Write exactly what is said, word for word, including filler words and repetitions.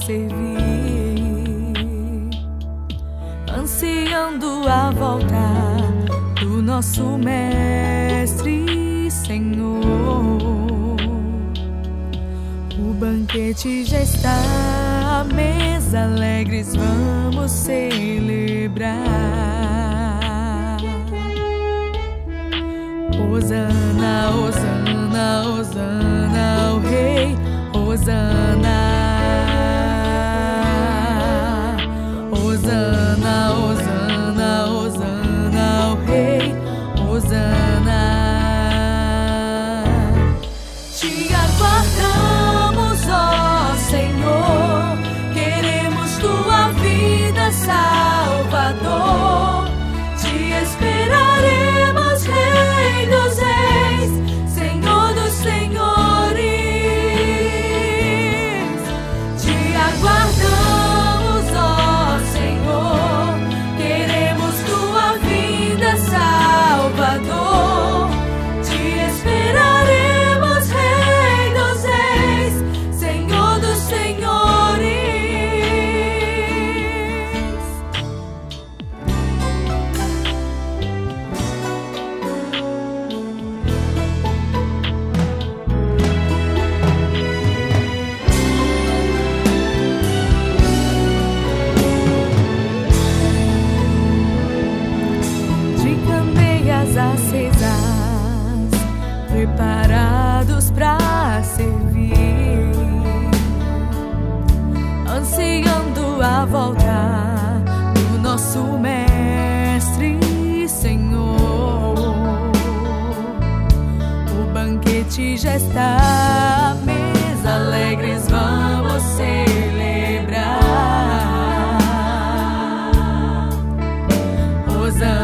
servir, ansiando a volta do nosso Mestre Senhor. O banquete já está à mesa, alegres vamos celebrar. Hosana, Hosana, Hosana ao Rei, Hosana, Hosana, Hosana, Hosana ao Rei, Hosana. Te aguardamos, ó Senhor, queremos tua vida, Salvador. Te esperaremos, Rei dos Reis, Senhor dos Senhores. Te aguardamos, ó Senhor, queremos tua vida, Salvador. Te esperaremos, Rei dos Reis, Senhor dos Senhores. De candeias acesas, preparados pra servir, ansiando a volta do nosso Mestre Senhor. O banquete já está à mesa, alegres vamos celebrar. Hosana,